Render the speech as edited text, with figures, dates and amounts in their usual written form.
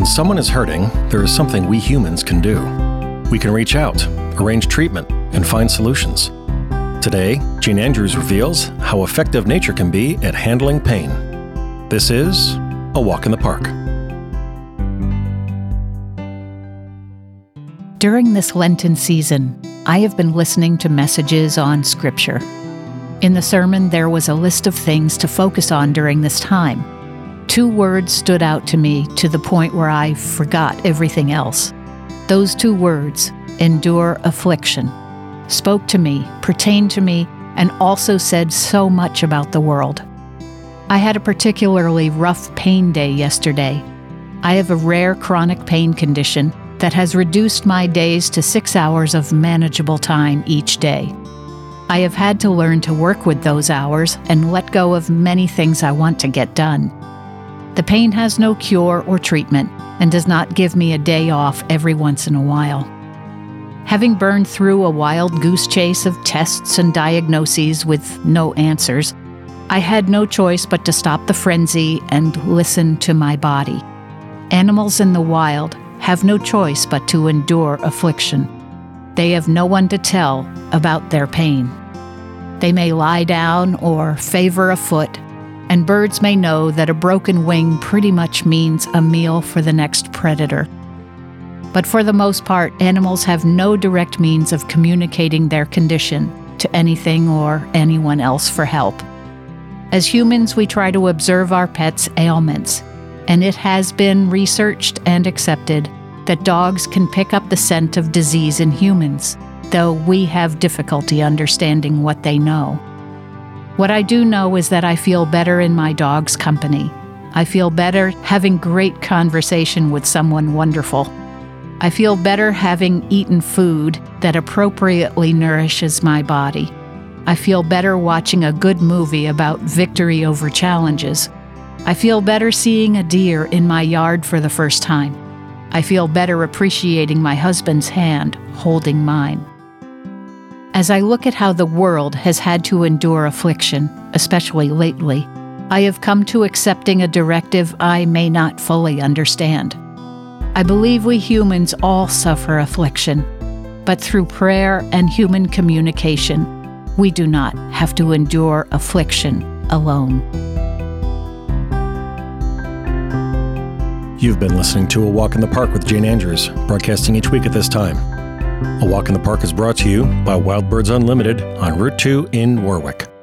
someone is hurting, there is something we humans can do. We can reach out, arrange treatment, and find solutions. Today, Jane Andrews reveals how effective nature can be at handling pain. This is A Walk in the Park. During this Lenten season, I have been listening to messages on Scripture. In the sermon, there was a list of things to focus on during this time. 2 words stood out to me to the point where I forgot everything else. Those 2 words, endure affliction, spoke to me, pertained to me, and also said so much about the world. I had a particularly rough pain day yesterday. I have a rare chronic pain condition that has reduced my days to 6 hours of manageable time each day. I have had to learn to work with those hours and let go of many things I want to get done. The pain has no cure or treatment and does not give me a day off every once in a while. Having burned through a wild goose chase of tests and diagnoses with no answers, I had no choice but to stop the frenzy and listen to my body. Animals in the wild have no choice but to endure affliction. They have no one to tell about their pain. They may lie down or favor a foot, and birds may know that a broken wing pretty much means a meal for the next predator. But for the most part, animals have no direct means of communicating their condition to anything or anyone else for help. As humans, we try to observe our pets' ailments, and it has been researched and accepted that dogs can pick up the scent of disease in humans, though we have difficulty understanding what they know. What I do know is that I feel better in my dog's company. I feel better having great conversation with someone wonderful. I feel better having eaten food that appropriately nourishes my body. I feel better watching a good movie about victory over challenges. I feel better seeing a deer in my yard for the first time. I feel better appreciating my husband's hand holding mine. As I look at how the world has had to endure affliction, especially lately, I have come to accepting a directive I may not fully understand. I believe we humans all suffer affliction, but through prayer and human communication, we do not have to endure affliction alone. You've been listening to A Walk in the Park with Jane Andrews, broadcasting each week at this time. A Walk in the Park is brought to you by Wild Birds Unlimited on Route 2 in Warwick.